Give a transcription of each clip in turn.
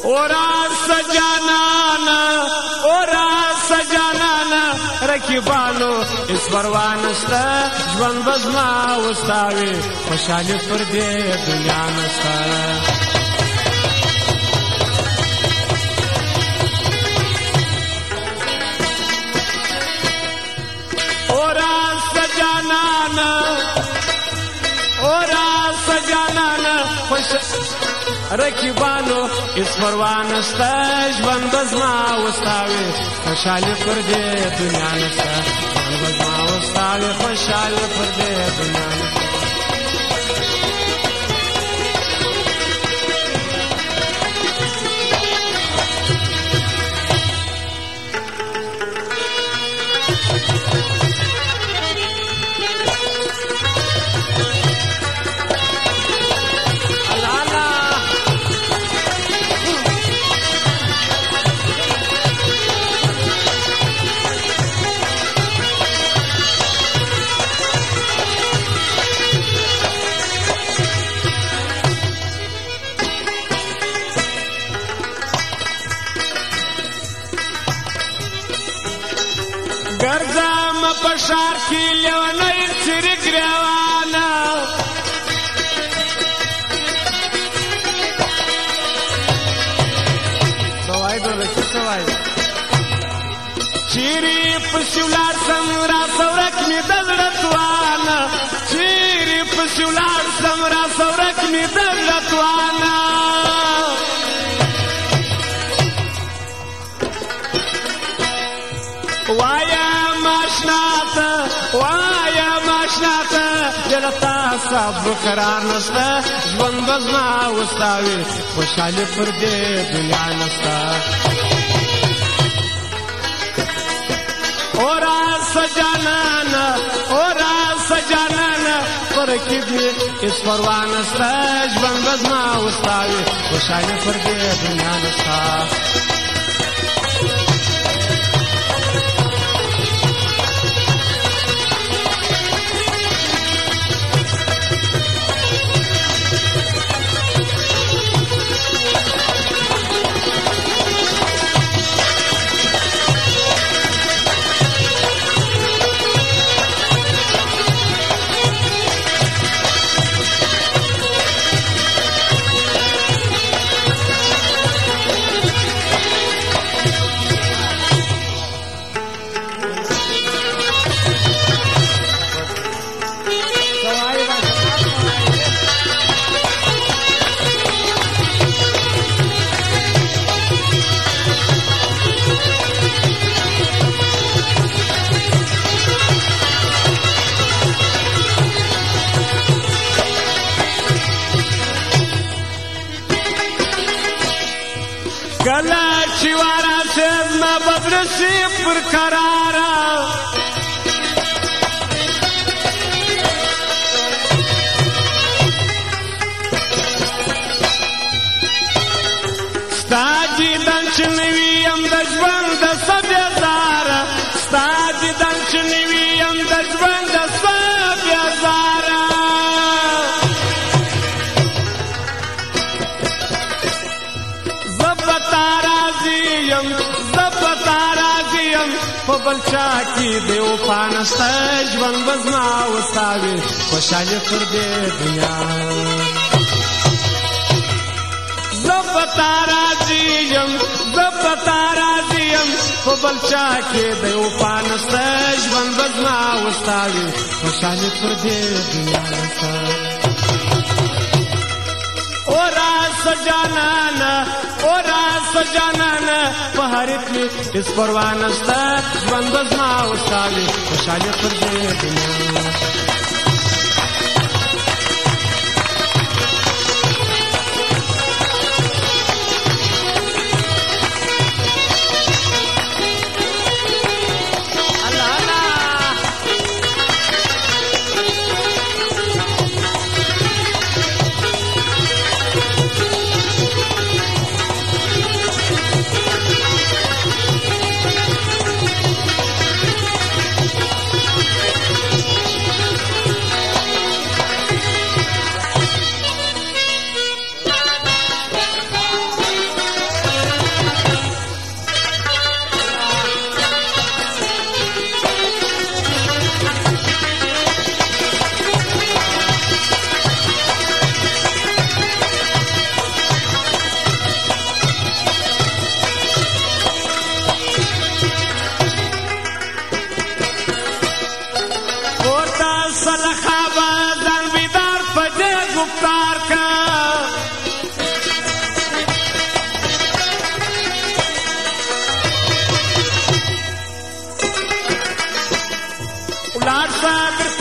رقیبانو اس پروا نشته ژوند به زما وستاوي خوشحالي پر دې دنیا نشته رقیبانو اس پروا نشته ژوند به زما وستاوي خوشحالي پر دې دنیا نشته ژوند به زما وستاوي خوشحالي پر دې دنیا نشته ګرځم په ښار کې لیونی څیرې ګریوانه سوای ډوله څه سوای چیرې پسې ولاړ سم راسه ورک مې د زړه توانه چیرې پسې ولاړ سم راسه ورک مې د زړه توانه وایا ماشناته دلته صبر قرار نشته ژوند به زما وستاوي خوشحالي پر دې دنیا نشته اورا سجانانا پرکې دې اس پروا نشته ژوند به زما وستاوي خوشحالي پر دې دنیا نشته کله چې ورسې زما بدر شي پر قراره ستا دیدن چې نه وي یم د ژوند د څه بېزاره ستا دیدن چې نه وي یم د ژوند د څه بېزاره په بل چا کې دې وفا نشته ژوند به زما وستاوي خوشحالي پر دې دنیا زه په تا راضي یم په بل چا کې دې وفا نشته ژوند به زما وستاوي خوشحالي پر دې دنیا نشته اورا سجانانا په هرت می اس پروا نشته ژوند به زما وستاوي خوشحالي پر دې دنیا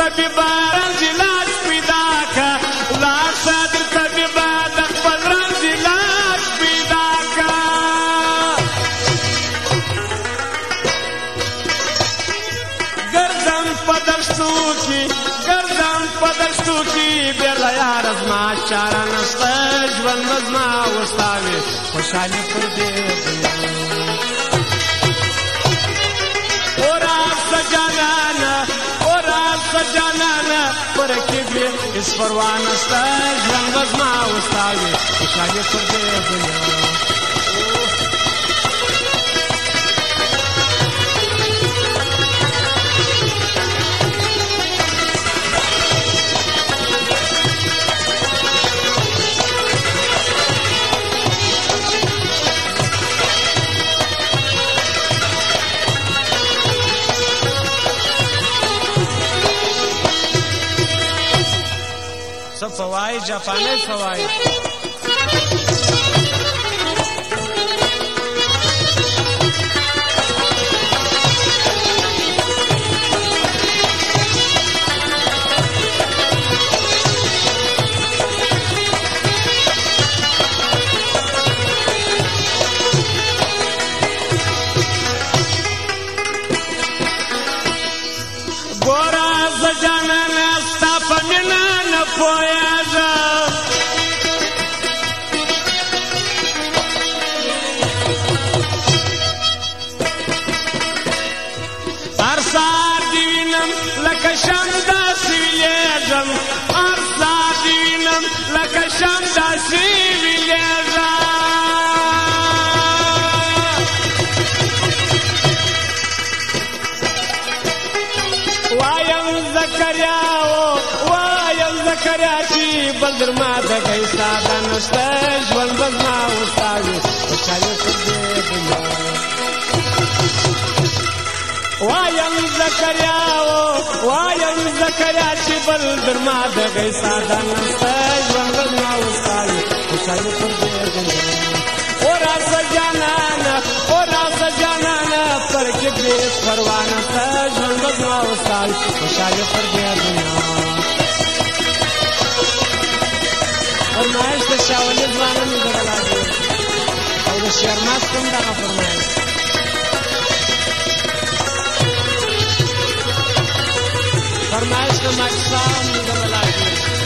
طبیبه رنځ علاج پیدا که لاړ شه در طبیبه د خپل رنځ علاج پیدا که ګرځم په دښتو کې بېرله یاره زما چاره نشته ژوند به زما وستا وي خوشحالي پر دې دنیا جانانا پر کبھی اس پرواہ نستا ژوند به زما وستا وي خوشحالي پر دې دنیا فوای جاپانی فوای ګورا زجانا نستا پمینا نه پوهېږم هر سهار دې وینم لکه شمع داسې ویلېږم هر سهار دې وینم لکه شمع داسې ویلېږم وایم زکریا چې بل در ما د کوي ساده نشته ژوند به زما وستا وي خوشحالي پر دې دنیا وایم زکریا چې بل در ما د کوي ساده نشته ژوند به زما وستا وي خوشحالي پر دې دنیا او راځه جانانه پر کې دې پروا نشته ژوند به زما وستا وي خوشحالي پر دې دنیا فرمایش د شاولي ځوانانو دغه لازم او د شیرمست هم دغه فرمایش د ماکسا هم دغه لازم